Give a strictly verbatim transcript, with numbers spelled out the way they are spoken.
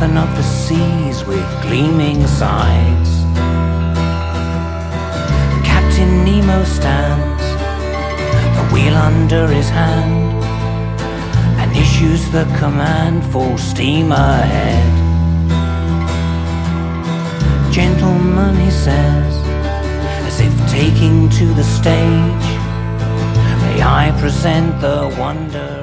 Captain of the seas with gleaming sides. Captain Nemo stands, the wheel under his hand, and issues the command, full steam ahead. Gentlemen, he says, as if taking to the stage, may I present the wonder